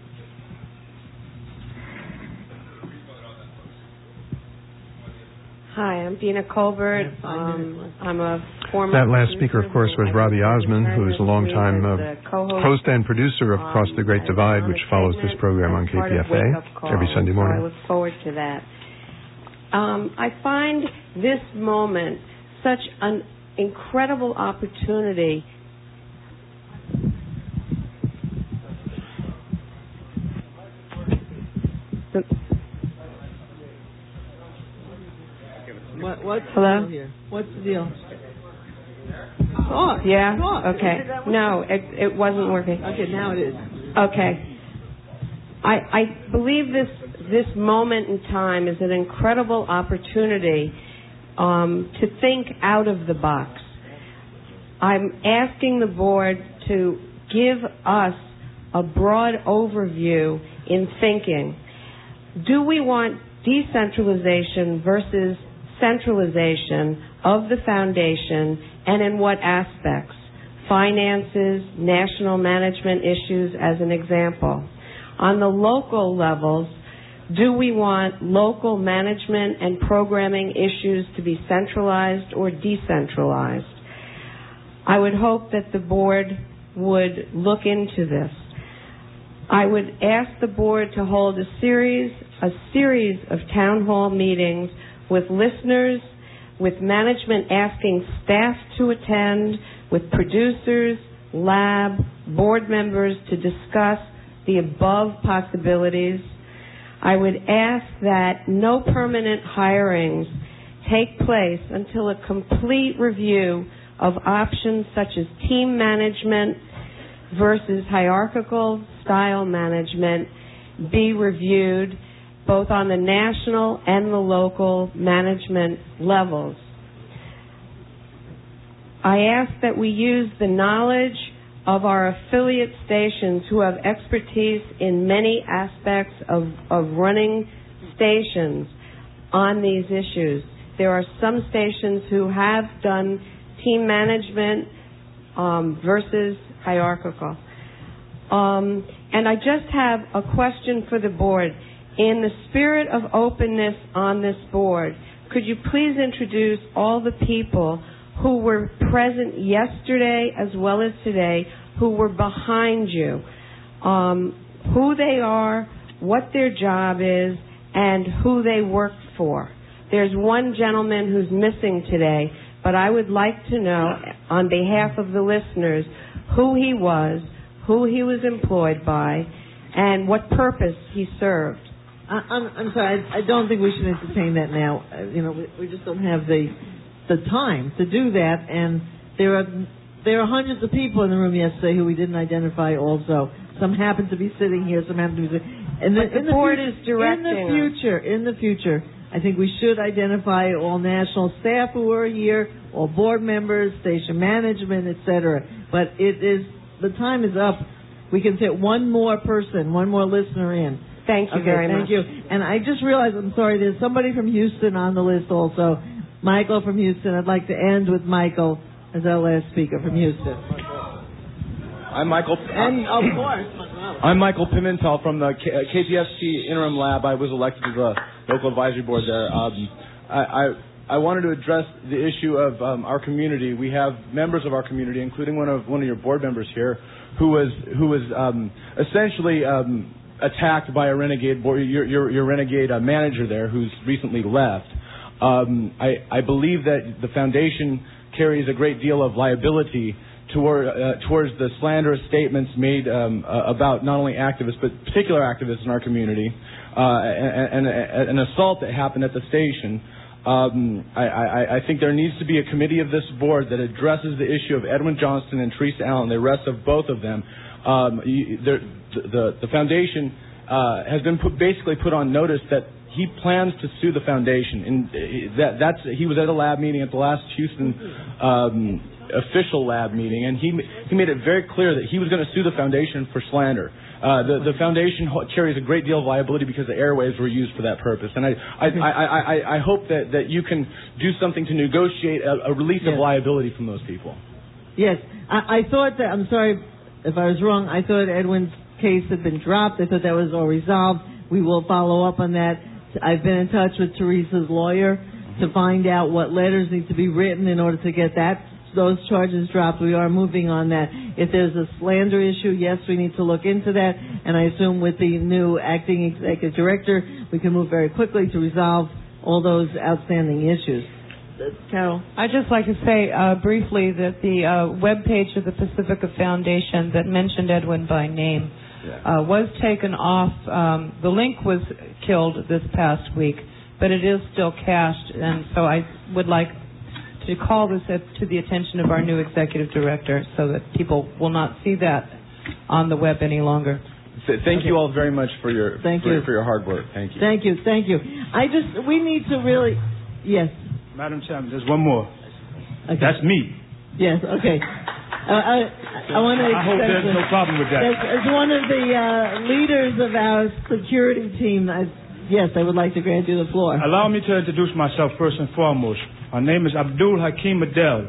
Hi, I'm Dina Colbert. Um, I'm a former... That last speaker, of course, was Robbie Osmond, who is a longtime uh, host and producer of Cross the Great Divide, which follows this program on K P F A every Sunday morning. So I look forward to that. Um, I find this moment such an incredible opportunity. The, What, what's Hello? the deal here? What's the deal? Talk. Yeah? Talk. Okay. No, it, it wasn't working. Okay, now it is. Okay. I, I believe this this moment in time is an incredible opportunity um, to think out of the box. I'm asking the board to give us a broad overview in thinking. Do we want decentralization versus centralization of the foundation, and in what aspects? Finances, national management issues as an example. On the local levels, do we want local management and programming issues to be centralized or decentralized? I would hope that the board would look into this. I would ask the board to hold a series, a series of town hall meetings with listeners, with management asking staff to attend, with producers, lab, board members to discuss the above possibilities. I would ask that no permanent hirings take place until a complete review of options such as team management versus hierarchical style management be reviewed, both on the national and the local management levels. I ask that we use the knowledge of our affiliate stations who have expertise in many aspects of, of running stations on these issues. There are some stations who have done team management um, versus hierarchical. Um, and I just have a question for the board. In the spirit of openness on this board, could you please introduce all the people who were present yesterday as well as today, who were behind you, um, who they are, what their job is, and who they work for? There's one gentleman who's missing today, but I would like to know, on behalf of the listeners, who he was, who he was employed by, and what purpose he served. I, I'm, I'm sorry. I, I don't think we should entertain that now. Uh, you know, we, we just don't have the the time to do that. And there are there are hundreds of people in the room yesterday who we didn't identify. Also, some happen to be sitting here. Some happen to be sitting. And the, but the in the board future, is directing in the future. us. In the future, I think we should identify all national staff who are here, all board members, station management, et cetera. But it is the time is up. We can fit one more person, one more listener in. Thank you okay, very thank much. Thank you. And I just realized, I'm sorry, there's somebody from Houston on the list also. Michael from Houston. I'd like to end with Michael as our last speaker from Houston. I'm Michael. And of course. I'm Michael Pimentel from the K P F C Interim Lab. I was elected to the local advisory board there. Um, I, I I wanted to address the issue of um, our community. We have members of our community, including one of one of your board members here, who was who was um, essentially um, attacked by a renegade board, your your, your renegade uh, manager there, who's recently left. Um, I I believe that the foundation carries a great deal of liability toward uh, towards the slanderous statements made um, uh, about not only activists but particular activists in our community, uh, and, and, and an assault that happened at the station. Um, I, I, I think there needs to be a committee of this board that addresses the issue of Edwin Johnston and Teresa Allen, the arrest of both of them. Um, you, the, the, the foundation uh, has been put, basically put on notice that he plans to sue the foundation, and that, that's he was at a lab meeting at the last Houston um, official lab meeting, and he he made it very clear that he was going to sue the foundation for slander. Uh, the, the foundation ho- carries a great deal of liability because the airwaves were used for that purpose. And I, I, I, I, I hope that, that you can do something to negotiate a, a release yes. of liability from those people. Yes. I, I thought that, I'm sorry if I was wrong, I thought Edwin's case had been dropped. I thought that was all resolved. We will follow up on that. I've been in touch with Teresa's lawyer to find out what letters need to be written in order to get that those charges dropped. We are moving on that. If there's a slander issue, yes, we need to look into that. And I assume with the new acting executive director, we can move very quickly to resolve all those outstanding issues. Carol? I'd just like to say uh, briefly that the uh, web page of the Pacifica Foundation that mentioned Edwin by name yeah. uh, was taken off. Um, the link was killed this past week, but it is still cached. And so I would like to call this to the attention of our new executive director so that people will not see that on the web any longer. Thank okay. you all very much for your Thank for, you. for your hard work. Thank you. Thank you. Thank you. I just we need to really yes. Madam Chairman, there's one more. Okay. That's me. Yes. Okay. Uh, I I want to. I hope there's no problem with that. As, as one of the uh, leaders of our security team, I, yes, I would like to grant you the floor. Allow me to introduce myself first and foremost. My name is Abdul Hakim Adel,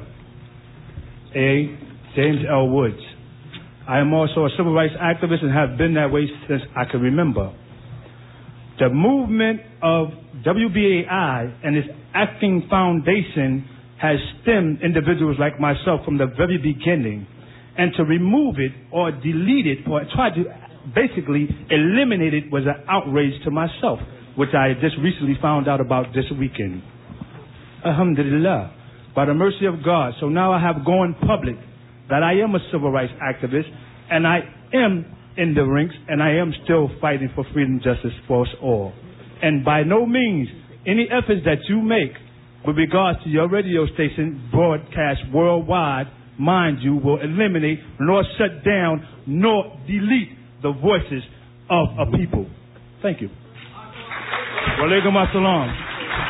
A. James L. Woods. I am also a civil rights activist and have been that way since I can remember. The movement of W B A I and its acting foundation has stemmed individuals like myself from the very beginning. And to remove it or delete it or try to basically eliminate it was an outrage to myself, which I just recently found out about this weekend. Alhamdulillah, by the mercy of God. So now I have gone public that I am a civil rights activist and I am in the ranks and I am still fighting for freedom, justice for us all. And by no means, any efforts that you make with regards to your radio station broadcast worldwide, mind you, will eliminate nor shut down nor delete the voices of a people. Thank you. Walaikum assalam.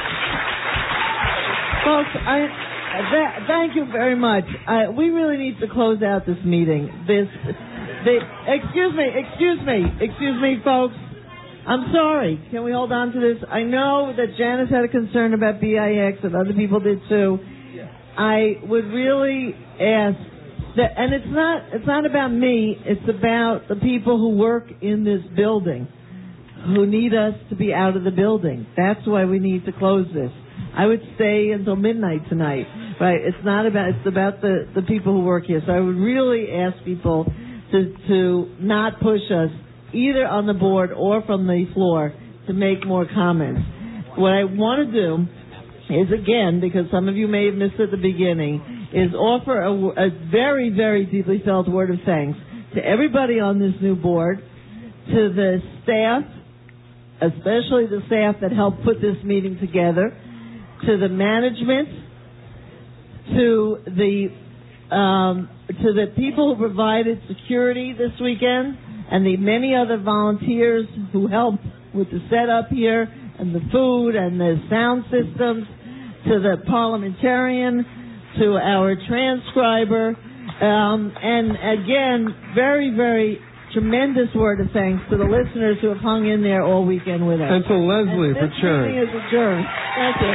Folks, I, th- thank you very much. Uh, we really need to close out this meeting. This, the, excuse me, excuse me, excuse me, folks. I'm sorry. Can we hold on to this? I know that Janice had a concern about B I X and other people did too. I would really ask that, and it's not, it's not about me. It's about the people who work in this building, who need us to be out of the building. That's why we need to close this. I would stay until midnight tonight, right? It's not about, it's about the, the people who work here. So I would really ask people to, to not push us either on the board or from the floor to make more comments. What I want to do is, again, because some of you may have missed it at the beginning, is offer a, a very, very deeply felt word of thanks to everybody on this new board, to the staff, especially the staff that helped put this meeting together, to the management, to the um, to the people who provided security this weekend, and the many other volunteers who helped with the setup here, and the food, and the sound systems, to the parliamentarian, to our transcriber, um, and again, very, very tremendous word of thanks to the listeners who have hung in there all weekend with us. And to Leslie for chairing. This meeting is adjourned. Thank you.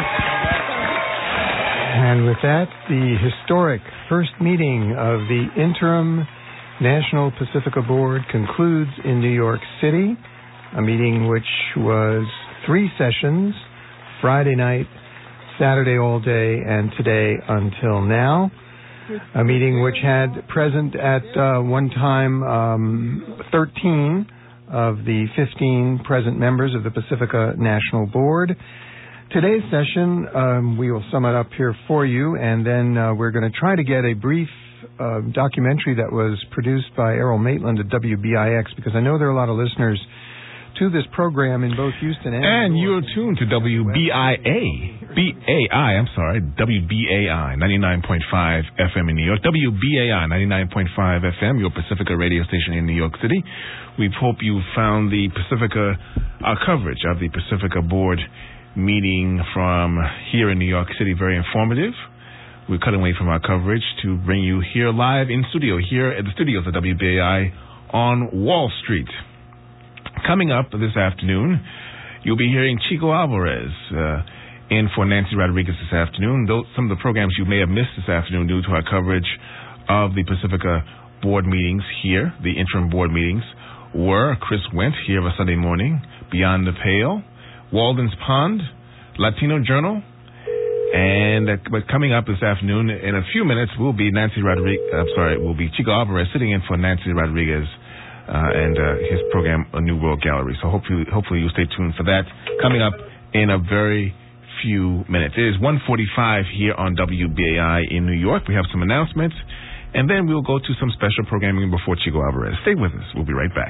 And with that, the historic first meeting of the interim National Pacifica Board concludes in New York City, a meeting which was three sessions, Friday night, Saturday all day, and today until now. A meeting which had present at uh, one time um, thirteen of the fifteen present members of the Pacifica National Board. Today's session, um, we will sum it up here for you, and then uh, we're going to try to get a brief uh, documentary that was produced by Errol Maitland at W B I X, because I know there are a lot of listeners to this program in both Houston and And you're tuned to W B I A. B A I, I'm sorry, W B A I, ninety-nine point five F M in New York. W B A I, ninety-nine point five F M, your Pacifica radio station in New York City. We hope you found the Pacifica, our coverage of the Pacifica Board meeting from here in New York City very informative. We're cutting away from our coverage to bring you here live in studio, here at the studios of W B A I on Wall Street. Coming up this afternoon, you'll be hearing Chico Alvarez uh, in for Nancy Rodriguez this afternoon. Those, some of the programs you may have missed this afternoon due to our coverage of the Pacifica board meetings here, the interim board meetings, were Chris Wendt, Here of a Sunday Morning, Beyond the Pale, Walden's Pond, Latino Journal, and uh, but coming up this afternoon, in a few minutes, will be Nancy Rodriguez, I'm sorry, will be Chico Alvarez sitting in for Nancy Rodriguez uh, and uh, his program, A New World Gallery. So hopefully, hopefully you'll stay tuned for that. Coming up in a very few minutes. It is one forty-five here on W B A I in New York. We have some announcements, and then we'll go to some special programming before Chico Alvarez. Stay with us. We'll be right back.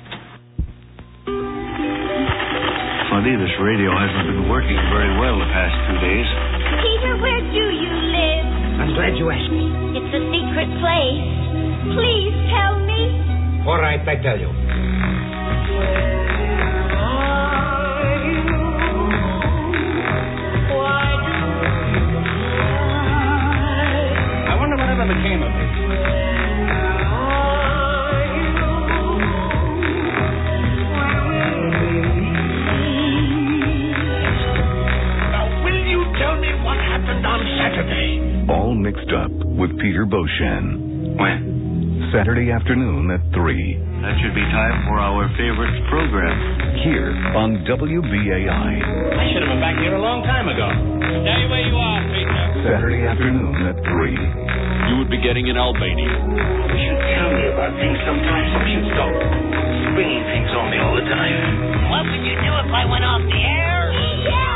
Funny, this radio hasn't been working very well the past two days. Peter, where do you live? I'm glad you asked me. It's a secret place. Please tell me. All right, I tell you. I wonder whatever became of it. On Saturday. All Mixed Up with Peter Beauchamp. When? Saturday afternoon at three. That should be time for our favorite program. Here on W B A I. I should have been back here a long time ago. Stay where you are, Peter. Saturday afternoon at three. You would be getting in Albania. You should tell me about things sometimes. You should stop springing things on me all the time. What would you do if I went off the air? Yeah!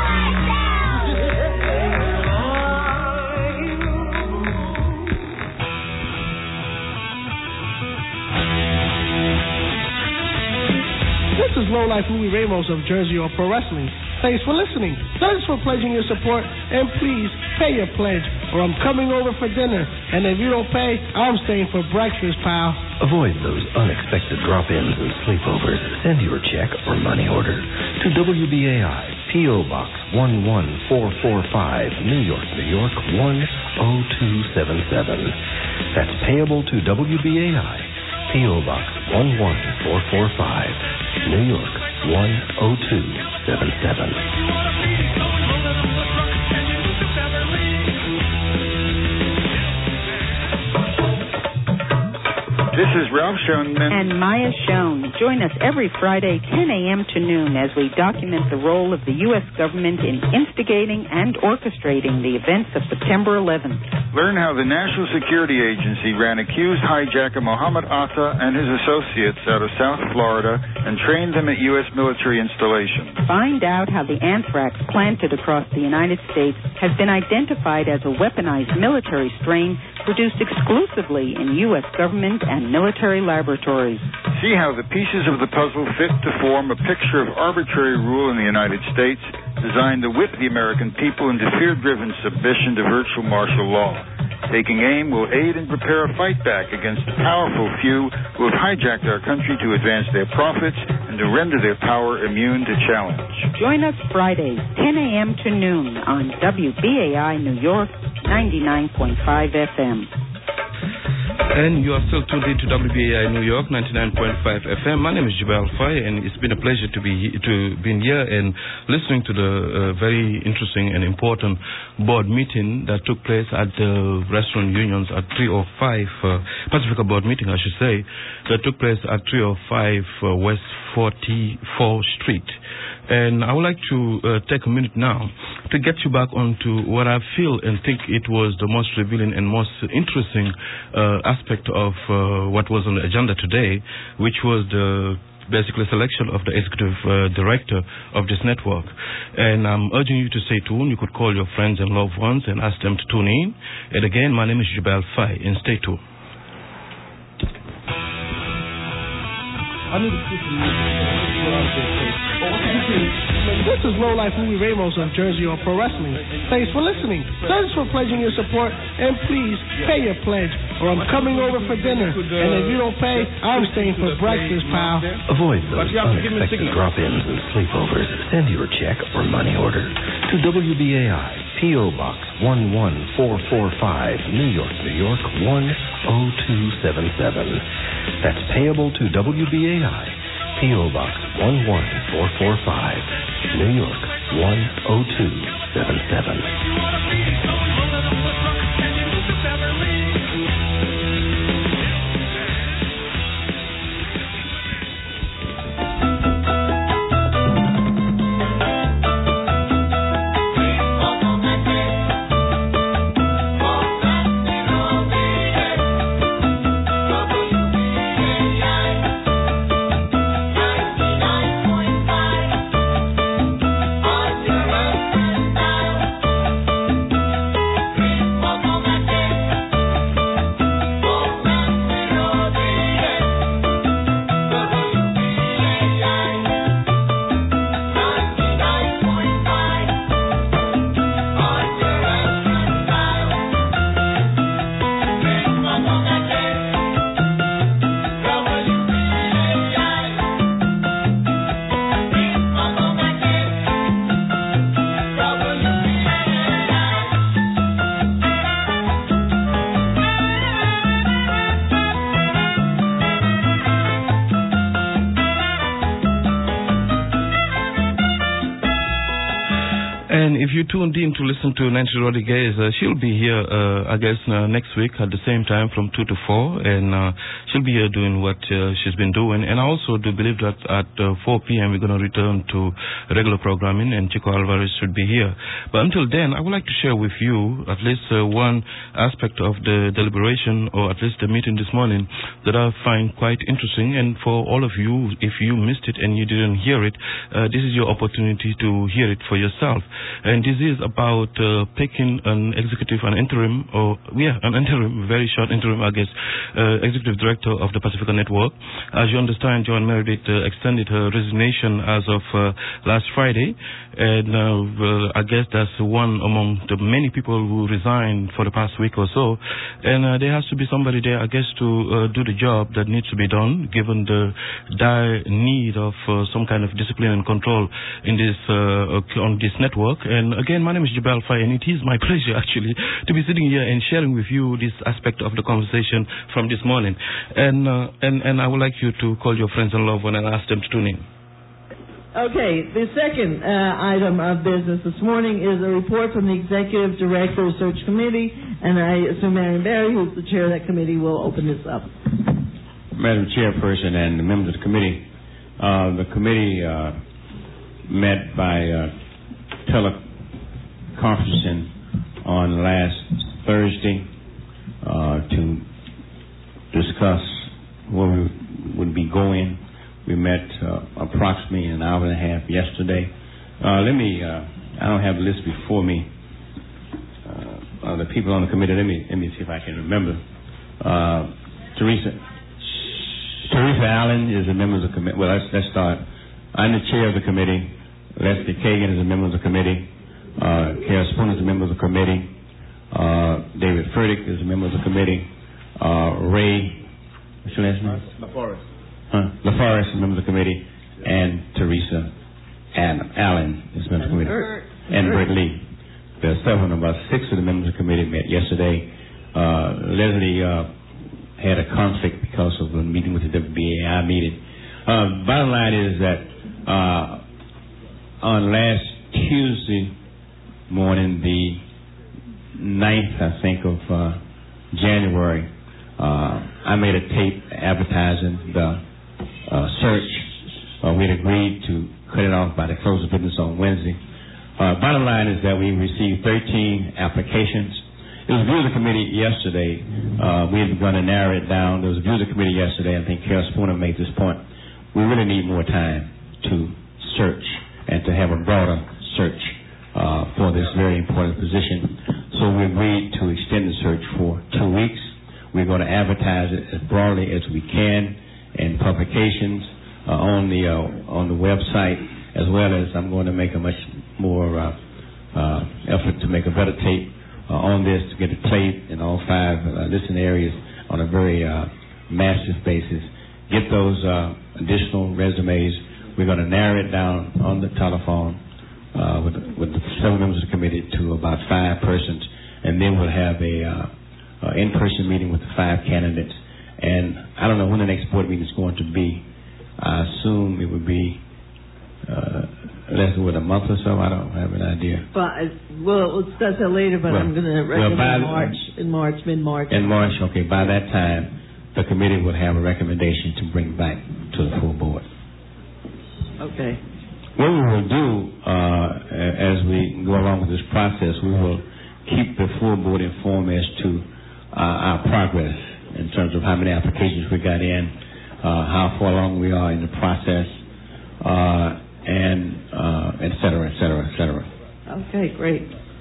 This is Lowlife Louis Ramos of Jersey or Pro Wrestling. Thanks for listening. Thanks for pledging your support, and please pay your pledge, or I'm coming over for dinner. And if you don't pay, I'm staying for breakfast, pal. Avoid those unexpected drop-ins and sleepovers. Send your check or money order to W B A I, P O Box one one four four five, New York, New York one oh two seven seven. That's payable to W B A I, P O Box one one four four five, New York one oh two seven seven. This is Ralph Schoenman and Maya Schoen. Join us every Friday, ten a.m. to noon, as we document the role of the U S government in instigating and orchestrating the events of September eleventh. Learn how the National Security Agency ran accused hijacker Mohammed Atta and his associates out of South Florida and trained them at U S military installations. Find out how the anthrax planted across the United States has been identified as a weaponized military strain produced exclusively in U S government and military laboratories. See how the pieces of the puzzle fit to form a picture of arbitrary rule in the United States designed to whip the American people into fear-driven submission to virtual martial law. Taking aim will aid and prepare a fight back against the powerful few who have hijacked our country to advance their profits and to render their power immune to challenge. Join us Fridays, ten a.m. to noon on W B A I New York, ninety-nine point five F M. And you are still tuned in to W B A I New York, ninety-nine point five F M. My name is Jabal Fay, and it's been a pleasure to be to be here and listening to the uh, very interesting and important board meeting that took place at the restaurant unions at three oh five, uh, Pacifica board meeting, I should say, that took place at three oh five uh, West forty-fourth Street. And I would like to uh, take a minute now to get you back onto what I feel and think it was the most revealing and most interesting uh, aspect of uh, what was on the agenda today, which was the basically selection of the executive uh, director of this network. And I'm urging you to stay tuned. You could call your friends and loved ones and ask them to tune in. And again, my name is Jabal Fay, and stay tuned. I need to speak to you. This is Lowlife Louis Ramos of Jersey or Pro Wrestling. Thanks for listening. Thanks for pledging your support, and please pay your pledge, or I'm coming over for dinner. And if you don't pay, I'm staying for breakfast, pal. Avoid those unexpected drop-ins and sleepovers. Send your check or money order to W B A I, P O Box one one four four five, New York, New York one oh two seven seven. That's payable to W B A I, P O. Box one one four four five, New York one oh two seven seven. And if you tuned in to listen to Nancy Rodriguez, uh, she'll be here, uh, I guess, uh, next week at the same time from two to four, and uh, she'll be here doing what uh, she's been doing. And I also do believe that at uh, four p.m. we're going to return to regular programming, and Chico Alvarez should be here. But until then, I would like to share with you at least uh, one aspect of the deliberation, or at least the meeting this morning, that I find quite interesting. And for all of you, if you missed it and you didn't hear it, uh, this is your opportunity to hear it for yourself. And this is about uh, picking an executive, an interim, or yeah, an interim, very short interim, I guess, uh, executive director of the Pacifica Network. As you understand, Joan Meredith uh, extended her resignation as of uh, last Friday, and uh, well, I guess that's one among the many people who resigned for the past week or so. And uh, there has to be somebody there, I guess, to uh, do the job that needs to be done, given the dire need of uh, some kind of discipline and control in this uh, on this network. And again, my name is Jabal Faye, and it is my pleasure actually to be sitting here and sharing with you this aspect of the conversation from this morning. And uh, and and I would like you to call your friends and loved ones and ask them to tune in. Okay, the second uh, item of business this morning is a report from the Executive Director Search Committee, and I assume Marion Barry, who's the chair of that committee, will open this up. Madam Chairperson and the members of the committee, uh, the committee uh, met by uh, teleconferencing on last Thursday uh, to discuss where we would be going. We met uh, approximately an hour and a half yesterday. Uh, let me, uh, I don't have a list before me. Uh, uh, the people on the committee, let me let me see if I can remember. Uh, Teresa Teresa Allen is a member of the committee. Well, let's, let's start. I'm the chair of the committee. Leslie Kagan is a member of the committee. Uh, Kara Spoon is a member of the committee. Uh, David Furtick is a member of the committee. Uh, Ray, what's your last name? LaForest. Huh? LaForest is a member of the committee. And Teresa Allen is a member of the committee. And Bert Lee. There are seven, about six of the members of the committee met yesterday. Uh, Leslie uh, had a conflict because of a meeting with the W B A I meeting. Uh, bottom line is that uh, on last Tuesday morning, the ninth, I think, of uh, January, uh, I made a tape advertising the uh, search. Uh, we had agreed to cut it off by the close of business on Wednesday. Uh, bottom line is that we received thirteen applications. It was a view of the committee yesterday. Uh, we had begun to narrow it down. There was a view of the committee yesterday. I think Carol Spooner made this point. We really need more time to search and to have a broader search uh, for this very important position. So we agreed to extend the search for two weeks. We're going to advertise it as broadly as we can in publications, uh, on the uh, on the website, as well as I'm going to make a much more uh, uh, effort to make a better tape uh, on this, to get it played in all five uh, listening areas on a very uh, massive basis. Get those uh, additional resumes. We're going to narrow it down on the telephone uh, with, with the seven members of the committee to about five persons, and then we'll have a, uh, uh, in-person meeting with the five candidates. And I don't know when the next board meeting is going to be. I assume it would be uh, less than what, a month or so. I don't have an idea. But I, well, we'll discuss that later. But well, I'm going to recommend well, March, in March, mid-March. In March, okay. By that time, the committee will have a recommendation to bring back to the full board. Okay. What we will do uh, as we go along with this process, we will keep the full board informed as to uh, our progress in terms of how many applications we got in, uh, how far along we are in the process, uh, and uh, et cetera, et cetera, et cetera. Okay, great.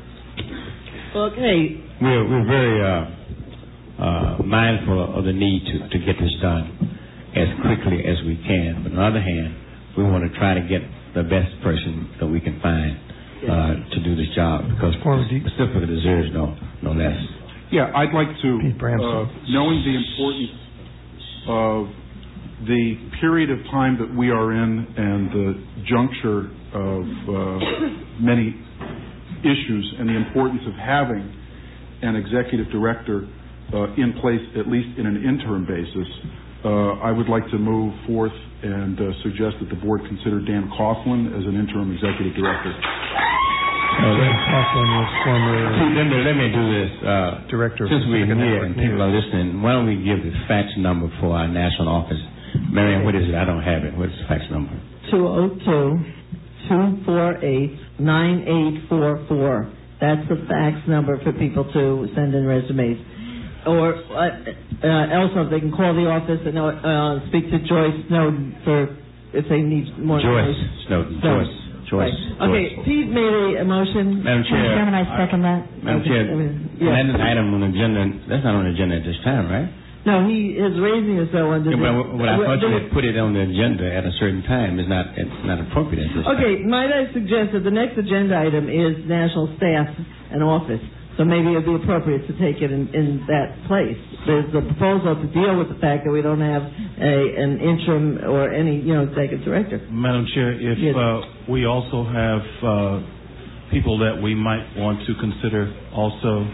Okay. We're, we're very uh, uh, mindful of the need to, to get this done as quickly as we can. But on the other hand, we want to try to get the best person that we can find uh, to do this job, because Pacifica deserves no, no less. Yeah, I'd like to, uh, knowing the importance of the period of time that we are in and the juncture of uh, many issues and the importance of having an executive director uh, in place, at least in an interim basis, uh, I would like to move forth and uh, suggest that the board consider Dan Coughlin as an interim executive director. Uh, Dan Coughlin was former. Let me, let me do this. Uh, director. Since we're here and people are listening, why don't we give the fax number for our national office? Marianne, what is it? I don't have it. What's the fax number? two oh two, two four eight, nine eight four four. That's the fax number for people to send in resumes. Or uh, uh, also, they can call the office and uh, speak to Joyce Snowden for if they need more Joyce information. Snowden. So, Joyce. Joyce. Right. Okay, Joyce. Pete made a, a motion. Madam Chair. Madam Chairman, I second that. Madam Chair, yeah. that item on the agenda, that's not on the agenda at this time, right? No, he is raising it so under yeah, the... But what I thought you had put it on the agenda at a certain time is not it's not appropriate at this time. Okay, might I suggest that the next agenda item is national staff and office. So maybe it would be appropriate to take it in, in that place. There's a proposal to deal with the fact that we don't have a, an interim or any, you know, executive director. Madam Chair, if yes. uh, we also have uh, people that we might want to consider also,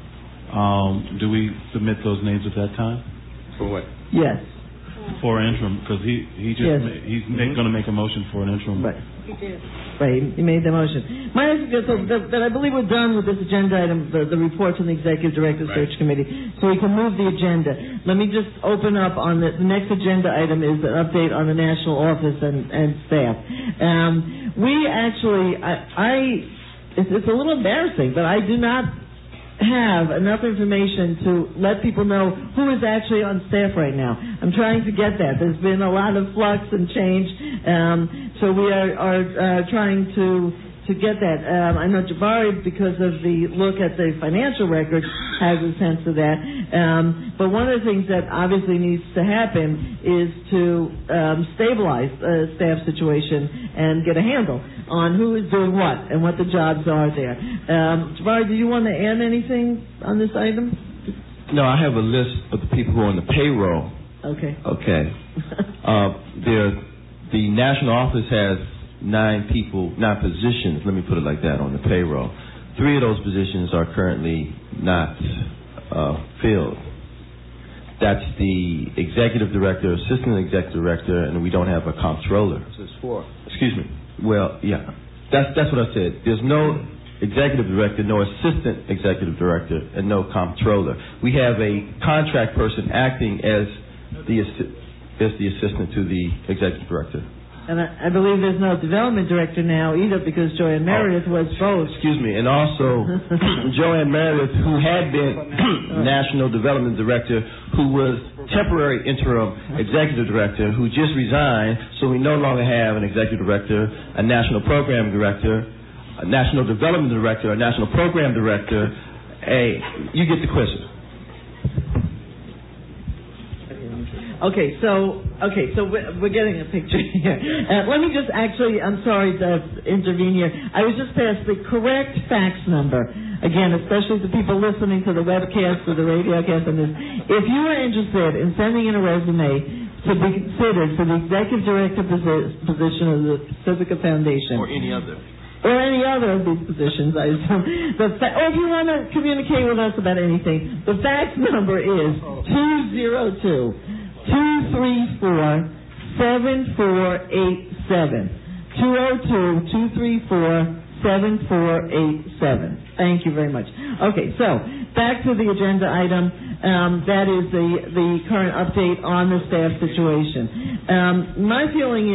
um, do we submit those names at that time? For what? Yes. For interim, because he, he just yes. ma- he's mm-hmm. going to make a motion for an interim. Right. He did. Right, he made the motion. My suggestion that, that I believe we're done with this agenda item, the, the report from the Executive Director right. Search Committee, so we can move the agenda. Let me just open up on the, the next agenda item is an update on the national office and, and staff. Um, we actually, I, I it's, it's a little embarrassing, but I do not have enough information to let people know who is actually on staff right now. I'm trying to get that. There's been a lot of flux and change, um, so we are, are uh, trying to to get that. Um, I know Jabari, because of the look at the financial records, has a sense of that. Um, but one of the things that obviously needs to happen is to um, stabilize the staff situation and get a handle on who is doing what and what the jobs are there. Um, Jabari, do you want to add anything on this item? No, I have a list of the people who are on the payroll. Okay. Okay. uh, there, the national office has nine people, nine positions, let me put it like that, on the payroll. Three of those positions are currently not uh, filled. That's the executive director, assistant executive director, and we don't have a comptroller. So it's four. Excuse me. Well, yeah, that's that's what I said. There's no executive director, no assistant executive director, and no comptroller. We have a contract person acting as the assi- as the assistant to the executive director. And I, I believe there's no development director now either, because Joanne Meredith was both. Excuse me, and also Joanne Meredith, who had been national development director, who was temporary interim executive director, who just resigned, so we no longer have an executive director, a national program director, a national development director, a national program director. A, you get the question. Okay, so okay, so we're, we're getting a picture here. Uh, let me just actually, I'm sorry to intervene here. I was just passed the correct fax number. Again, especially to people listening to the webcast or the radiocast on this. If you are interested in sending in a resume to be considered for the executive director posi- position of the Pacifica Foundation, or any other, or any other of these positions, I assume. The fa- or if you want to communicate with us about anything, the fax number is two zero two, two three four, seven four eight seven. two zero two, two three four, seven four eight seven. Thank you very much. Okay, so back to the agenda item. Um, that is the, the current update on the staff situation. Um, my feeling is